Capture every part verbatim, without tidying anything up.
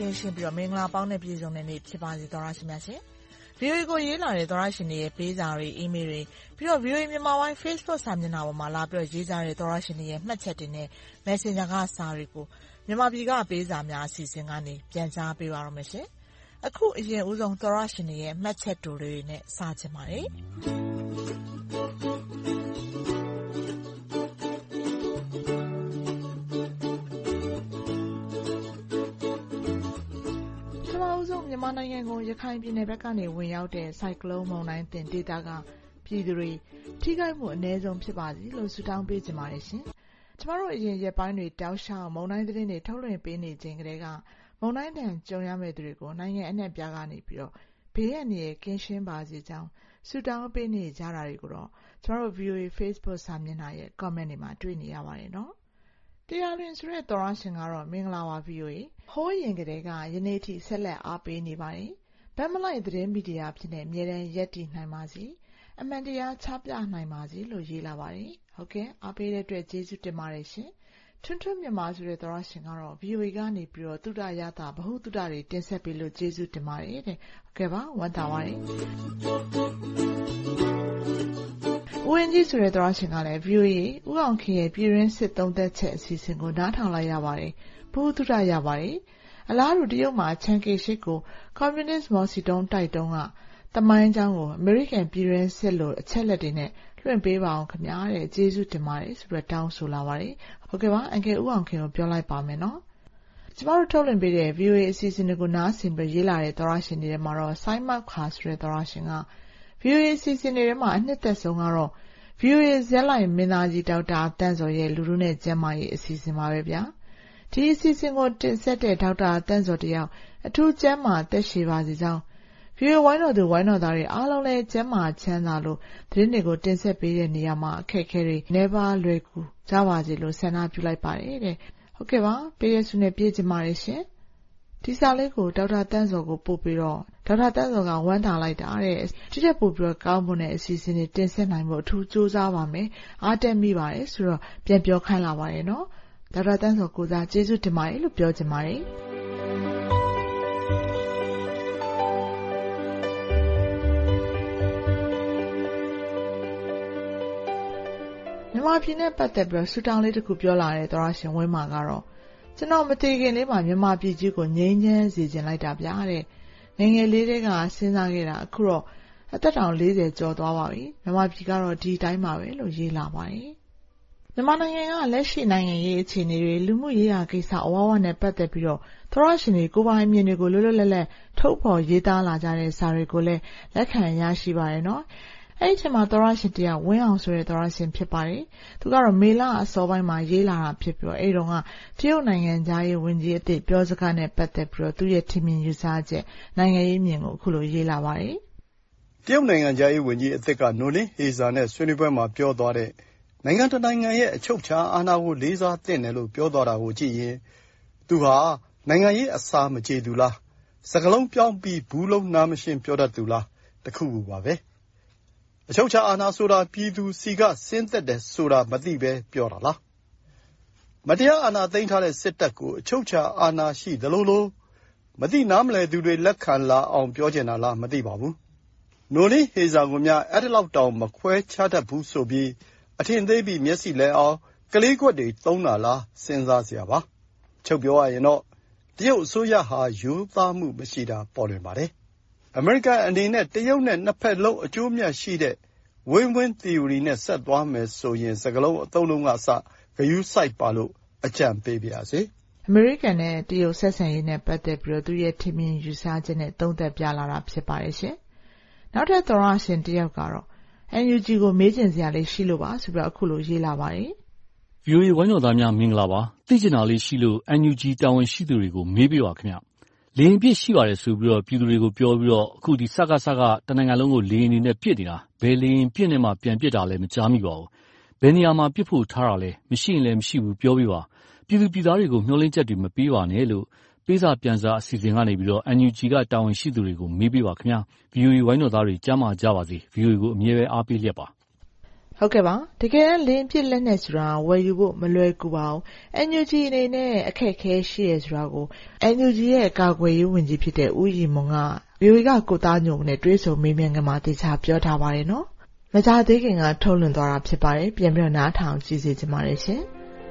င်းရှင်းပြီးတော့မင်္ဂလာပေါင်းတဲ့ပြည်စုံတဲ့နေ့ဖြစ်ပါစေသောရရှိများရှင် ဗီအိုအေ ကိုရေးလာတဲ့သောရရှင်တွေရဲ့ပေးစာတွေအီးမေးလ်တွေပြီးတော့ ဗီအိုအေ မြန်မာပိုင်း Facebook စာမျက်နှာပေါ်မှာလာပြီးတော့ရေးကြတဲ့သောရရှင်တွေရဲ့မှတ်ချက်တွေနဲ့ Messenger ကစာတွေကိုမြန်မာပြည်ကပေးစာများအစီအစဉ်ကနေပြန်ကြားပေးပါရမယ်ရှင်အခုအရင်ဦးဆုံးသောရရှင်တွေရဲ့မှတ်ချက်တူတွေနဲ့စချင်ပါတယ်မြန်မာနိုင်ငံကိုရခိုင်ပြည်နယ်ဘက်ကနေဝင်ရောက်တဲ့ဆိုင်ကလုန်းမုန်တိုင်းတင်ဒေသကပြည်သူတွေထိခိုက်မှုအနည်းဆုံးဖြစ်ပါစေလို့ဆုတောင်းပေးကြပါတယ်ရှင်။ကျမတို့အရင်ရက်ပိုင်းတွေတောက်လျှောက်မုန်တိုင်းသတင်းတွေထုတ်လွှင့်ပေးနေခြင်းကလေးကမုန်တိုင်းတန်ကြုံရမယ့်သူတွေကိုနိုင်ငံအနှံ့ပြားကနေပြီးတော့ဘေးအန္တရာယ်ကင်းရှင်းပါစေကြောင်းဆုတောင်းပေးနေကြတာတွေကိုတော့ကျမတို့ ဗီအိုအေ Facebook စာမျက်နှာရဲ့ comment တွေမှာတွေ့နေရပါတယ်နော်။တရားလွင်ဆိုတဲ့သောရရှင်ကတော့မင်္ဂလာပါ ဗီအိုအေ ဟိုးရင်ကလေးကယနေ့ထိဆက်လက်အားပေးနေပါတယ်ဗတ်မလိုက်သတင်းမီဒီယာဖြစ်နေအမြဲတမ်းရက်တည်နိုင်ပါစေအမှန်တရားချပြနိုင်ပါစေလို့ရေးလာပါတယ်ဟုတ်ကဲ့အားပေးတဲ့အတွက်ကျေးဇူးတင်ပါတယ်ရှင်ထွန်းထွန်းမြန်မာဆိုတဲ့သောရရှင်ကတော့ ဗီအိုအေ ကနေပြီးတော့သုတရတာဘဟုသုတတွေတင်ဆက်ပေးလို့ကျေးဇူးတင်ပါတယ်တဲ့ဟုတ်ကဲ့ပါဝမ်းသာပါတယ်ဦးရင်ကြီးဆိုတဲ့သောရရှင်ကလည်း ဗီအိုအေ ဦးအောင်ခင်ရဲ့ပြည်ရင်းစစ်သုံးသက်ချက်အစီအစဉ်ကိုနားထောင်လိုက်ရပါတယ်ဘဟုသုတရပါတယ်အလားတူတရုတ်မှာချန်ကေရှိကိုကွန်မြူနစ်မော်စီတုံးတိုက်တုံးကတမိုင်းကျောင်းကိုအမေရိကန်ပြည်ရင်းစစ်လို့အချက်လက်တွေနဲ့လွှင့်ပေးပါအောင်ခင်ဗျာတဲ့ကျေးဇူးတင်ပါတယ်ဆိုပြီးတောင်းဆိုလာပါတယ်ဟုတ်ကဲ့ပါအန်ကယ်ဦးအောင်ခင်ကိုပြောလိုက်ပါမယ်နော်ကျမတို့ထုတ်လွှင့်ပေးတဲ့ ဗီအိုအေ အစီအစဉ်တွေကိုနားဆင်ပြီးရေးလာတဲ့သောရရှင်တွေထဲမှာတော့ဆိုင်းမတ်ခါဆိုတဲ့သောရရှင်က ဗီအိုအေ အစီအစဉ်တွေထဲမှာအနှစ်သက်ဆုံးကတော့ ဗီအိုအေ ဇက်လိုက်မင်းသားကြီးဒေါက်တာတန့်စော်ရဲ့လူလူနဲ့ကျမ်းမာရေးအစီအစဉ်ပါပဲဗျာဒီအစီအစဉ်ကိုတင်ဆက်တဲ့ဒေါက်တာတန့်စော်တယောက်အထူးကျမ်းမာသက်ရှည်ပါစေကြောင်းဗီအိုအေဝိုင်းတော်သူဝိုင်းတော်သားတွေအားလုံးလည်းကျမ်းမာချမ်းသာလို့သတင်းတွေကိုတင်ဆက်ပေးတဲ့နေရာမှာအခက်အခဲတွေနှဲပါလွယ်ကူကြပါစေလို့ဆန္ဒပြုလိုက်ပါတယ်တဲ့ဟုတ်ကဲ့ပါပေးရစုနဲ့ပြည့်ချင်ပါတယ်ရှင်ဒီစာလေးကိုဒေါက်တာတန့်စော်ကိုပို့ပြီးတော့ဒေါက်တာတန့်စော်ကဝမ်းသာလိုက်တာတဲ့ဒီချက်ပို့ပြီးတော့ကောင်းမွန်တဲ့အစီအစဉ်တွေတင်ဆက်နိုင်ဖို့အထူးစူးစမ်းပါမယ်အားတက်မိပါတယ်ဆိုတော့ပြန်ပြောခိုင်းလာပါတယ်နော်ဒေါက်တာတန့်စော်ကိုစားကျေးဇူးတင်ပါတယ်လို့ပြောချင်ပါတယ်မြန်မာပြည်နဲ့ပတ်သက်ပြီးတော့ဆူတောင်းလေးတစ်ခုပြောလာတဲ့သောရရှင်ဝင်းမာကတော့ကျွန်တော်မတည်ခင်လေးမှာမြန်မာပြည်ကြီးကိုငြိမ်းချမ်းစေခြင်းလိုက်တာဗျာတဲ့ငယ်ငယ်လေးတည်းကစဉ်းစားခဲ့တာအခုတော့အသက်တောင်၄၀ကျော်သွားပါပြီမြန်မာပြည်ကတော့ဒီတိုင်းပါပဲလို့ရေးလာပါတယ်မြန်မာနိုင်ငံကလက်ရှိနိုင်ငံရေးအခြေအနေတွေလူမှုရေးရာကိစ္စအဝဝနဲ့ပတ်သက်ပြီးတော့သောရရှင်တွေကိုပိုင်အမြင်တွေကိုလွတ်လွတ်လပ်လပ်ထုတ်ဖော်ရေးသားလာကြတဲ့စာတွေကိုလည်းလက်ခံရရှိပါတယ်နော်အဲ့ဒီချိန်မှာသောရရှင်တရားဝင်းအောင်ဆိုတဲ့သောရရှင်ဖြစ်ပါတယ်သူကတော့မေလအစောပိုင်းမှာရေးလာတာဖြစ်ပြီးတော့အဲ့တုန်းကတရုတ်နိုင်ငံသားရေးဝန်ကြီးအသစ်ပြောစကားနဲ့ပတ်သက်ပြီးတော့သူ့ရဲ့ထင်မြင်ယူဆချက်နိုင်ငံရေးမြင်ကိုအခုလိုရေးလာပါတယ်တရုတ်နိုင်ငံသားရေးဝန်ကြီးအသစ်ကနိုလင်းဟေဇာနဲ့ဆွေးနွေးပွဲမှာပြောသွားတဲ့နိုင်ငံတနိုင်ငံရဲ့အချုပ်အခြာအာဏာကိုလေးစားသင့်တယ်လို့ပြောသွားတာကိုကြည့်ရင်သူဟာနိုင်ငံရေးအစာမကြေသူလားစကလုံးပြောင်းပြီးဘူးလုံးနားမရှင်းပြောတတ်သူလားတခုခုပါပဲအချုပ်အခြာအာဏာဆိုတာပြည်သူစီကဆင်းသက်တယ်ဆိုတာမသိပဲပြောတာလားမတရားအာဏာသိမ်းထားတဲ့စစ်တပ်ကိုအချုပ်အခြာအာဏာရှိသလိုလိုမသိနားမလည်သူတွေလက်ခံလာအောင်ပြောချင်တာလားမသိပါဘူးနိုလင်းဟေဇာကိုများအဲ့ဒီလောက်တောင်မခွဲခြားတတ်ဘူးဆိုပြီးအထင်သေးပြီးမျက်စိလဲအောင်ကလေးကွက်တွေသုံးတာလားစဉ်းစားစရာပါချုပ်ပြောရရင်တော့တရုတ်အစိုးရဟာယူသားမှုမရှိတာပေါ်လွင်ပါတယ်အမေရိကန်အနေနဲ့တရုတ်နဲ့နှစ်ဖက်လုံးအကျိုးမြတ်ရှိတဲ့ win-win theory နဲ့ဆက်သွားမယ်ဆိုရင်စကလုံးအသုံးလုံးကအစဂယုစိုက်ပါလို့အကြံပေးပါရစေအမေရိကန်နဲ့တရုတ်ဆက်ဆံရေးနဲ့ပတ်သက်ပြီးတော့သူရဲ့ထင်မြင်ယူဆချက်နဲ့သုံးသပ်ပြလာတာဖြစ်ပါတယ်ရှင်နောက်ထပ်သောရရှင်တယောက်ကတော့ အန်ယူဂျီ ကိုမေးချင်စရာလေးရှိလို့ပါဆိုပြီးတော့အခုလိုရေးလာပါတယ်ဗီအိုအေ ဝိုင်းတော်သားများမင်္ဂလာပါသိချင်တာလေးရှိလို့ အန်ယူဂျီ တာဝန်ရှိသူတွေကိုမေးပြပါခင်ဗျလေရင်ပြစ်ရှိပါတယ်ဆိုပြီးတော့ပြည်သူတွေကိုပြောပြီးတော့အခုဒီစကားစကားတနိုင်ငံလုံးကိုလေရင်နေနဲ့ပြစ်နေတာဘယ်လေရင်ပြစ်နေမှပြန်ပြစ်တာလဲမကြားမိပါဘူးဘယ်နေရာမှာပြစ်ဖို့ထားတာလဲမရှိရင်လည်းမရှိဘူးပြောပြပါပြည်သူပြည်သားတွေကိုမျှော်လင့်ချက်တွေမပေးပါနဲ့လို့ပေးစာပြန်စာအစီအစဉ်ကနေပြီးတော့ အန်ယူဂျီ ကတာဝန်ရှိသူတွေကိုမေးပြပါခင်ဗျာ ဗီအိုအေ ဝိုင်းတော်သားတွေကြားမှာကြပါစေ ဗီအိုအေ ကိုအမြဲပဲအားပေးလျက်ပါဟဟုတ်ကဲ့ပါတကယ်လင်းပြစ်လက်နဲ့ဆိုတာဝယ်ယူဖို့မလွယ်ကူပါဘူး အန် ယူ ဂျီ အနေနဲ့အခက်အခဲရှိရဆိုတာကို အန် ယူ ဂျီ ရဲ့ကာကွယ်ရေးဝန်ကြီးဖြစ်တဲ့ဦးရီမွန်က ဗီအိုအေ ကကိုသားညိုနဲ့တွေ့ဆုံမေးမြန်းခန်းမှာတေချာပြောထားပါတယ်နော်မကြသေးခင်ကထုတ်လွှင့်သွားတာဖြစ်ပါတယ်ပြန်ပြီးတော့နားထောင်ကြည့်စေချင်ပါတယ်ရှင်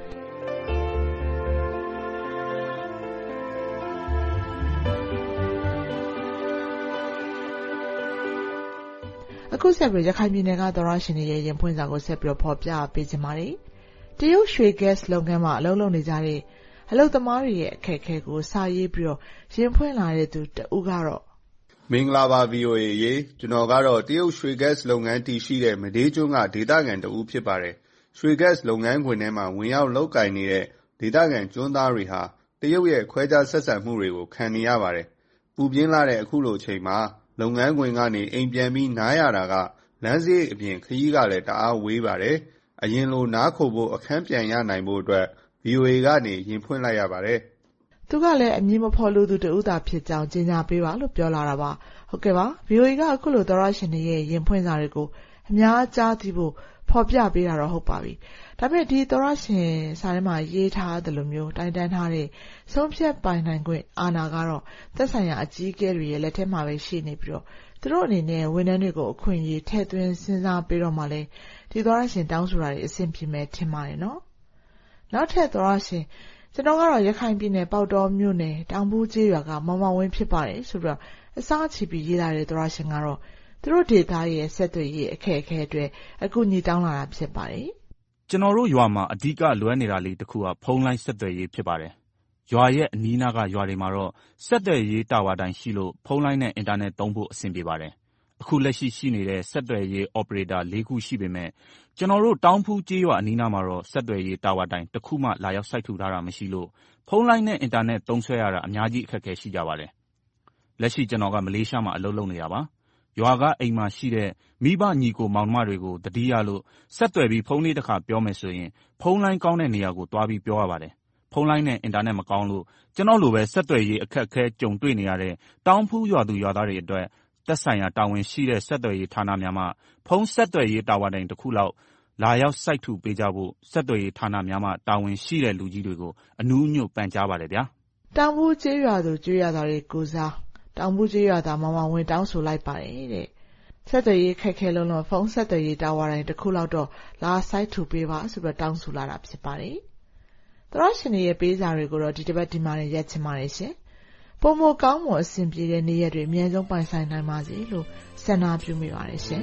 အခုဆက်ပြီးရခိုင်ပြည်နယ်ကသောရရှင်တွေရဲ့ရင်ဖွင့်စာကိုဆက်ပြီးတော့ဖော်ပြပေးချင်ပါတယ်တရုတ်ရွှေ gas လုပ်ငန်းမှာအလုပ်လုပ်နေကြတဲ့အလုပ်သမားတွေရဲ့အခက်အခဲကိုစာရေးပြီးတော့ရင်ဖွင့်လာတဲ့သူတဦးကတော့မင်္ဂလာပါ ဗီ အို အေ ရေကျွန်တော်ကတော့တရုတ်ရွှေ gas လုပ်ငန်းတည်ရှိတဲ့မဒေးကျွန်းကဒေသခံတဦးဖြစ်ပါတယ်ရွှေ gas လုပ်ငန်းခွင်ထဲမှာဝင်ရောက်လုပ်ကိုင်နေတဲ့ဒေသခံကျွန်းသားတွေဟာတရုတ်ရဲ့ခွဲခြားဆက်ဆံမှုတွေကိုခံနေရပါတယ်ပူပြင်းလာတဲ့အခုလိုချိန်မှာလုပ်ငန်းခွင်ကနေအိမ်ပြန်ပြီးနားရတာကလမ်းစရိတ်အပြင်ခရီးကလည်းတအားဝေးပါတယ်အရင်လိုနားခိုဖို့အခန်းပြန်ရနိုင်ဖို့အတွက် ဗီ အို အေ ကနေရင်ဖွင့်လိုက်ရပါတယ်သူကလည်းအမည်မဖော်လို့သူတဦးသာဖြစ်ကြောင်းကြေညာပေးပါလို့ပြောလာတာပါဟုတ်ကဲ့ပါ ဗီ အို အေ ကအခုလိုသောရရှင်တွေရဲ့ရင်ဖွင့်စာတွေကိုအများကြားသိဖို့ဖော်ပြပေးတာတော့ဟုတ်ပါပြီဒါပေမဲ့ဒီသောရရှင်စာထဲမှာရေးထားတယ်လို့မျိုးတိုင်တန်းထားတဲ့ဆုံးဖြတ်ပိုင်နိုင်ခွင့်အာဏာကတော့သက်ဆိုင်ရာအကြီးအကဲတွေရဲ့လက်ထဲမှာပဲရှိနေပြီးတော့သူတို့အနေနဲ့ဝန်ထမ်းတွေကိုအခွင့်အရေးထည့်သွင်းစဉ်းစားပေးတော့မှလဲဒီသောရရှင်တောင်းဆိုတာတွေအဆင်ပြေမယ်ထင်ပါတယ်နော်နောက်ထပ်သောရရှင်ကျွန်တော်ကတော့ရခိုင်ပြည်နယ်ပေါတော်မြို့နယ်တောင်ဘူးကျေးရွာကမောင်မောင်ဝင်းဖြစ်ပါတယ်ဆိုပြီးတော့အစားချီပြီးရေးလာတဲ့သောရရှင်ကတော့သူတို့ဒေသရဲ့ဆက်သွယ်ရေးအခက်အခဲအတွက်အခုညီတောင်းလာတာဖြစ်ပါတယ်ကျွန်တော်တို့ရွာမှာအဓိကလွဲနေတာလေးတစ်ခုကဖုန်းလိုင်းဆက်သွယ်ရေးဖြစ်ပါတယ်ရွာရဲ့အနီးနားကရွာတွေမှာတော့ဆက်သွယ်ရေးတာဝါတိုင်ရှိလို့ဖုန်းလိုင်းနဲ့အင်တာနက်သုံးဖို့အဆင်ပြေပါတယ်အခုလက်ရှိရှိနေတဲ့ဆက်သွယ်ရေး operator လေးခုရှိပေမဲ့ကျွန်တော်တို့တောင်ဖူးကျေးရွာအနီးနားမှာတော့ဆက်သွယ်ရေးတာဝါတိုင်တစ်ခုမှလာရောက်စိုက်ထူထားတာမရှိလို့ဖုန်းလိုင်းနဲ့အင်တာနက်သုံးဆွဲရတာအများကြီးအခက်အခဲရှိကြပါတယ်လက်ရှိကျွန်တော်ကမလေးရှားမှာအလုပ်လုပ်နေတာပါရွာကအိမ်မှာရှိတဲ့မိဘညီကိုမောင်နှမတွေကိုတတိယလို့ဆက်သွယ်ပြီးဖုန်းလေးတစ်ခါပြောမယ်ဆိုရင်ဖုန်းလိုင်းကောင်းတဲ့နေရာကိုတွားပြီးပြောရပါတယ်ဖုန်းလိုင်းနဲ့အင်တာနက်မကောင်းလို့ကျွန်တော်လိုပဲဆက်သွယ်ရေးအခက်အခဲကြုံတွေ့နေရတဲ့တောင်ဖူးရွာသူရွာသားတွေအတွက်သက်ဆိုင်ရာတာဝန်ရှိတဲ့ဆက်သွယ်ရေးဌာနများမှဖုန်းဆက်သွယ်ရေးတာဝါတိုင်တစ်ခုလောက်လာရောက်စိုက်ထူပေးကြဖို့ဆက်သွယ်ရေးဌာနများမှတာဝန်ရှိတဲ့လူကြီးတွေကိုအနူးညွတ်ပန်ကြားပါတယ်ဗျာတောင်ဖူးကျေးရွာသူကျေးရွာသားတွေကိုစားတောင်ဖူးကျေးရွာသားမောင်မောင်ဝင်းတောင်းဆိုလိုက်ပါတယ်တဲ့ဆက်သွယ်ရေးခက်ခဲလုံးလုံးဖုန်းဆက်သွယ်ရေးတာဝါတိုင်တစ်ခုလောက်တော့လာစိုက်ထူပေးပါဆိုပြီးတောင်းဆိုလာတာဖြစ်ပါတယ်သရရှင်ရဲ့ပေးစာတွေကိုတော့ဒီတစ်ပတ်ဒီမှာနဲ့ရက်ချင်ပါတယ်ရှင်ပုံမကောင်းမွန်အဆင်ပြေတဲ့နေ့ရက်တွေအများဆုံးပိုင်ဆိုင်နိုင်ပါစေလို့ဆန္ဒပြုမိပါတယ်ရှင်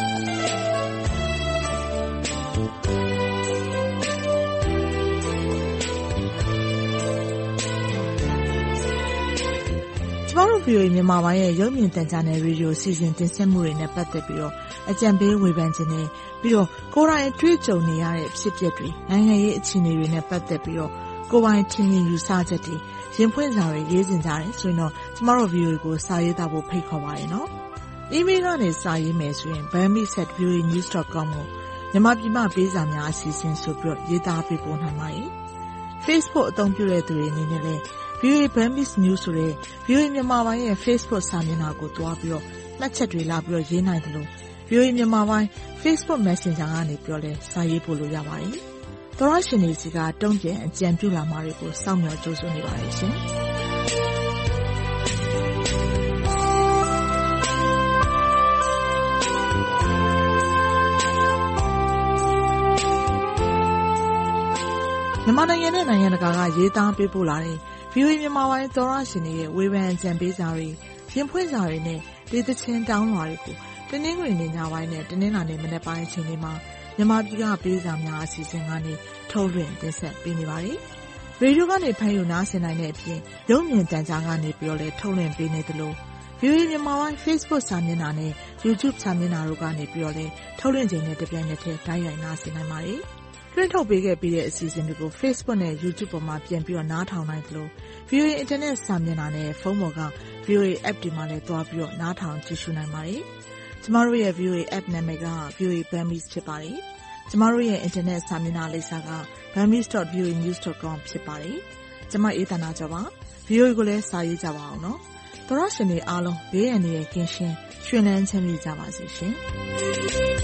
ကျမတို့ ဗီ အို အေ မြန်မာပိုင်းရဲ့ရုပ်မြင်သံကြားနယ်ရေဒီယိုစီစဉ်တင်ဆက်မှုတွေနဲ့ပတ်သက်ပြီးတော့အကြံပေးဝေဖန်ခြင်းနဲ့ပြီးတော့ကိုယ်တိုင်အတွေ့အကြုံနေရတဲ့ဖြစ်ပျက်တွေနိုင်ငံရေးအခြေအနေတွေနဲ့ပတ်သက်ပြီးတော့ကိုယ်ပိုင်ထင်မြင်ယူဆချက်တွေရင်ဖွင့်စာတွေရေးတင်ကြတယ်ဆိုရင်တော့ကျမတို့ ဗီ အို အေ ကိုစာရေးသားဖို့ဖိတ်ခေါ်ပါတယ်နော်။ email ကနေစာရေးမယ်ဆိုရင် burmese at v o a news dot com ကိုမြန်မာပြည်မှာပေးစာများအစီအစဉ်ဆိုပြီးတော့ရေးသားပေးပို့နိုင်ပါတယ်။ Facebook အသုံးပြုတဲ့သူတွေအနေနဲ့လည်း ဗီ အို အေ Burmese News ဆိုတဲ့ ဗီ အို အေ မြန်မာပိုင်းရဲ့ Facebook စာမျက်နှာကိုတွားပြီးတော့မှတ်ချက်တွေလာပြီးတော့ရေးနိုင်တယ်လို့ ဗီ အို အေ မြန်မာပိုင်း Facebook Messenger ကနေပြောလဲစာရေးပို့လို့ရပါတယ်။သောရရှင်တွေစီကတုံ့ပြန်အကြံပြုလာမှာတွေကိုစောင့်မျှော်ကြိုးစွနေပါတယ်ရှင်။မြန်မာနိုင်ငံနဲ့နိုင်ငံတကာကရေးသားပေးပို့လာတဲ့ ဗီ အို အေ မြန်မာပိုင်းသောရရှင်တွေရဲ့ဝေဖန်အကြံပေးစာတွေရင်ဖွင့်စာတွေနဲ့ဒေသချင်းတောင်းလွှာတွေကိုတနင်္ဂနွေနေ့ညပိုင်းနဲ့တနင်္လာနေ့မနက်ပိုင်းအချိန်တွေမှာမြန်မာပြည်ကပေးစာများအစီအစဉ်ကနေထုတ်လွှင့်တင်ဆက်ပေးနေပါတယ်။ရေဒီယိုကနေဖမ်းယူနားဆင်နိုင်တဲ့အပြင်ရုပ်မြင်သံကြားကနေပြီးတော့လည်းထုတ်လွှင့်ပေးနေသလို ဗီ အို အေ မြန်မာပိုင်း Facebook စာမျက်နှာနဲ့ YouTube စာမျက်နှာတို့ကနေပြီးတော့လည်းထုတ်လွှင့်ခြင်းနဲ့တပြိုင်နက်တည်းတိုက်ရိုက်နားဆင်နိုင်ပါတယ်။လွှင့်ထုတ်ပေးခဲ့ပြီးတဲ့အစီအစဉ်တွေကို Facebook နဲ့ YouTube ပေါ်မှာပြန်ပြီးတော့နားထောင်နိုင်သလို ဗီ အို အေ Internet စာမျက်နှာနဲ့ဖုန်းပေါ်က ဗီ အို အေ App တွေမှာလည်းတွားပြီးတော့နားထောင်ကြည့်ရှုနိုင်ပါတယ်။ကျမတို့ရဲ့ ဗီ အို အေ App နာမည်က ဗီ အို အေ Burmese ဖြစ်ပါတယ်။ကျမတို့ရဲ့ Internet စာမျက်နှာလိပ်စာက burmese dot v o a news dot com ဖြစ်ပါတယ်။ကျမအေးသနာကျော်ပါ။ ဗီ အို အေ ကိုလည်းစာရေးကြပါအောင်နော်။သောရရှင်တွေအားလုံးဘေးရန်တွေကင်းရှင်းရွှင်လန်းချမ်းမြေ့ကြပါစေရှင်။